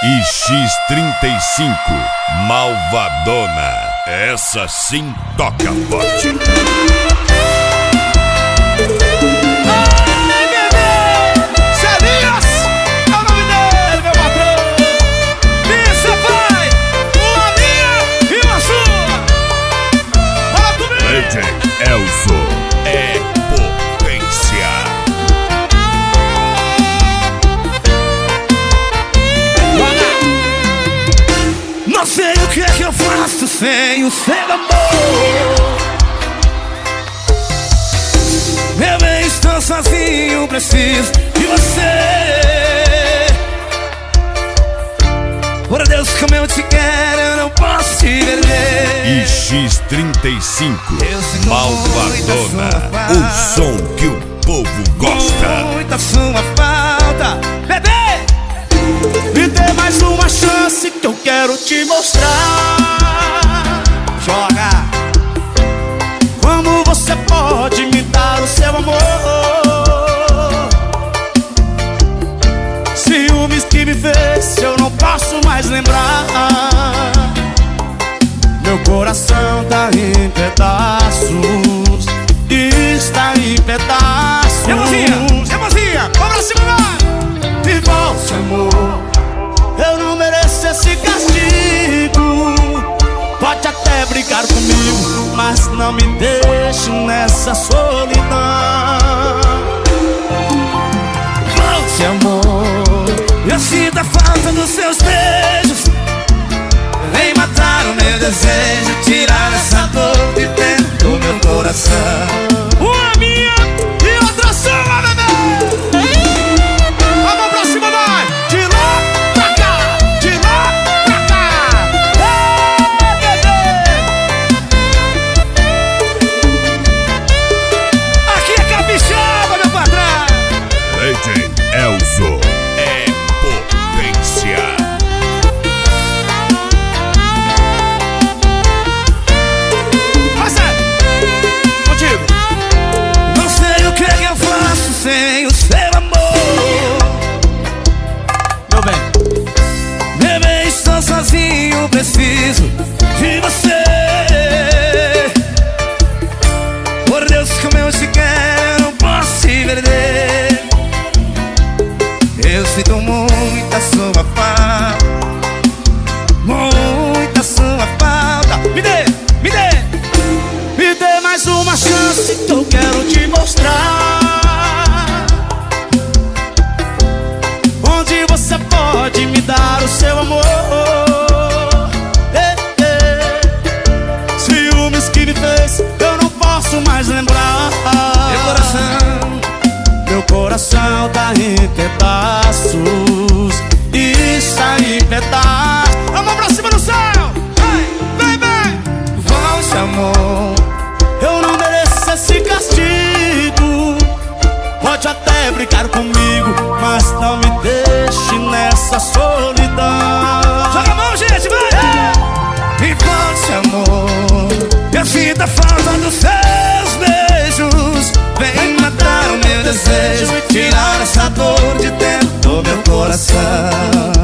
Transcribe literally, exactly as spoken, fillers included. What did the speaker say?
I X trinta e cinco, Malvadona. Essa sim toca forte. Elzo é potência. Não sei o que é que eu faço sem o seu amor. Meu bem, estou sozinho, preciso de você. Por Deus, como eu te quero, eu não posso te perder. I X trinta e cinco, Malvadona. O som que o povo gosta. Muita sua falta, bebê. Me dê mais uma chance que eu quero te mostrar. Joga. Como você pode me dar o seu amor? Ciúmes que me fez, eu não posso mais lembrar. Meu coração tá em pedaços, está em pedaços. Emozinha, emozinha, vamos pra cima, vai. E volte, amor, eu não mereço esse castigo. Pode até brigar comigo, mas não me deixe nessa solidão. Volte, amor, eu sinto a falta dos seus beijos. Vem matar o meu desejo, tirar essa dor de dentro do meu coração. Uma minha e outra sua, bebê. A mão pra cima, vai. De lá pra cá, de lá pra cá. Ei, bebê. Aqui é capixaba, meu patrão. D J Elzo é potência. Sem o seu amor, meu bem, meu bem, estou sozinho, preciso de você. Por Deus, como eu te quero, não posso te perder. Eu sinto muita sua falta, muita sua falta. Me dê, me dê, me dê mais uma chance que eu quero te mostrar. Você pode me dar o seu amor. Ei, ei. Ciúmes que me fez, eu não posso mais lembrar. Meu coração, meu coração tá em pedaços, está em pedaços. A mão pra cima do céu. Vem, vem. Volte, amor, eu não mereço esse castigo. Pode até brincar comigo, mas não me deixe nessa solidão. Joga a mão, gente, vai! Me volte, amor, eu sinto a falta dos seus beijos. Vem matar o meu desejo, tirar essa dor de dentro do meu coração.